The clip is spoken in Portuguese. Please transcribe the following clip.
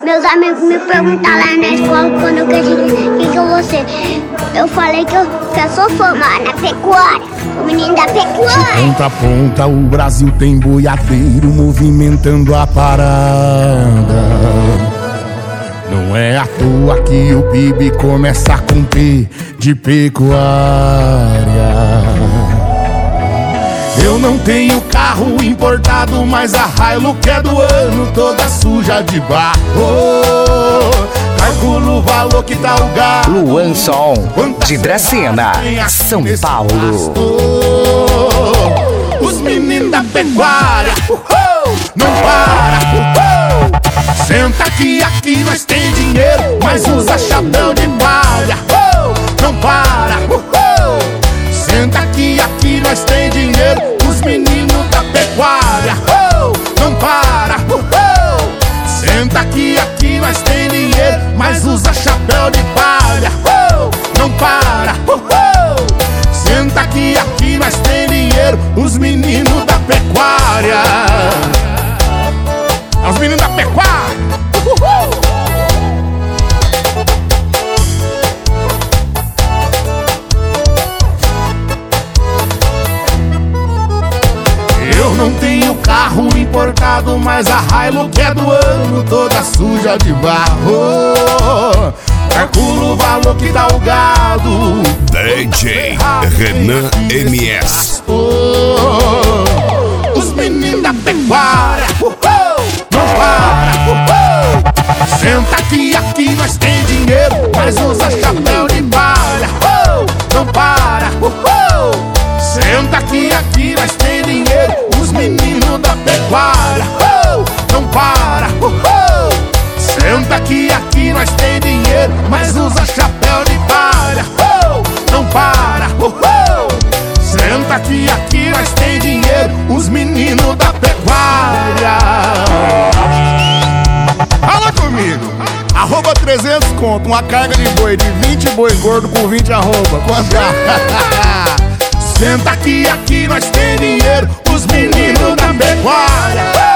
Meus amigos me perguntaram lá na escola quando eu cresci, quem que eu vou ser? Eu falei que eu sou formada na pecuária, o menino da pecuária. De ponta a ponta o Brasil tem boiadeiro movimentando a parada. Não é à toa que o PIB começa com P de pecuária. Eu não tenho carro importado, mas a Hilux é do ano, toda suja de barro. Calculo o valor que dá o gado. Luan Som, de Dracena, São Paulo. Os meninos da pecuária, não para. Senta que aqui nós tem dinheiro, mas usa chapéu de palha. Não para. Senta que aqui nós tem dinheiro, os meninos da pecuária. Não para. Senta que aqui nós tem dinheiro, mas usa chapéu de palha. Não para. Senta que aqui nós tem dinheiro, os meninos da pecuária. Os meninos da pecuária. Eu não tenho carro importado, mas a Hilux é do ano, toda suja de barro. Calculo o valor que dá o gado. DJ Renan MS. Os meninos da pecuária, não para. Senta que aqui nós tem dinheiro, mas usa chapéu de palha. Não para. Senta que aqui nós tem dinheiro, os meninos da pecuária. Não para. Senta que aqui nós tem dinheiro, mas usa chapéu de palha. Não para. Senta que aqui nós tem dinheiro, os meninos da pecuária. Fala comigo. Arroba 300 conto, uma carga de boi de 20 boi gordo por 20 arroba. Quanto? Senta que aqui nós tem dinheiro, os meninos da pecuária.